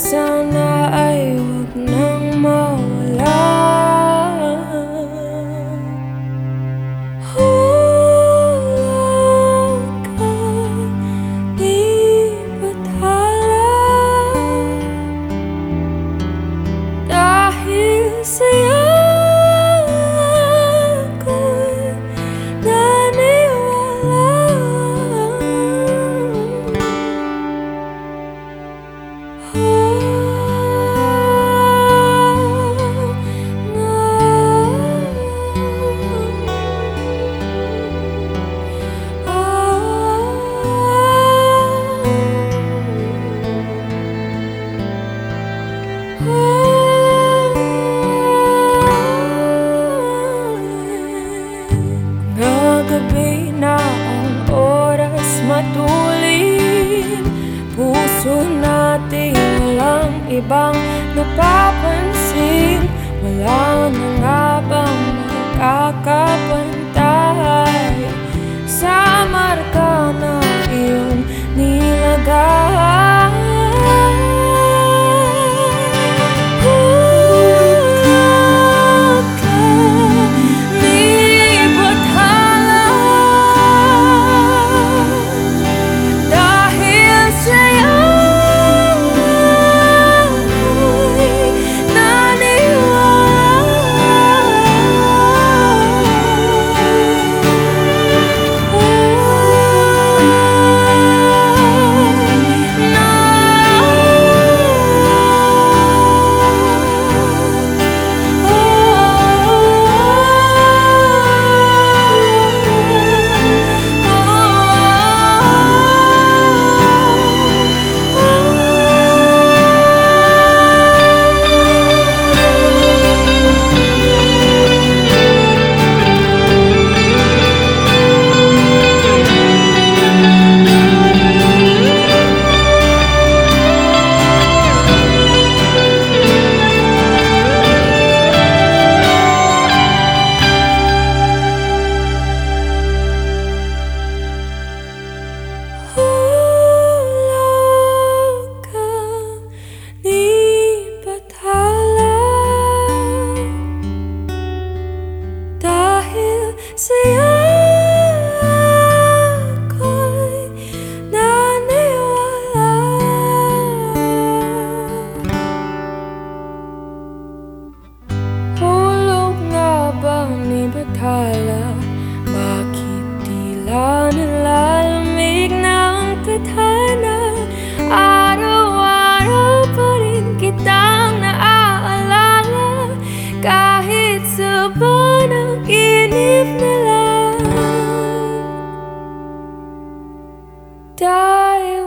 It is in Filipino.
sana ay huwag nang mawala. Hulog ka, di bathala, dahil sa'yo ako'y naniwala. Gabi na ang oras matulin, puso natin walang ibang napapansin. Wala na nga bang makakapantay sa marka na iyong nilagay? Sa'yo ako'y naniwala. Hulog nga ba ni bathala? Bakit tila nalalamig ng tadhana? Araw-araw pa rin kitang naaalala, kahit sa panaginip na lang. Dahil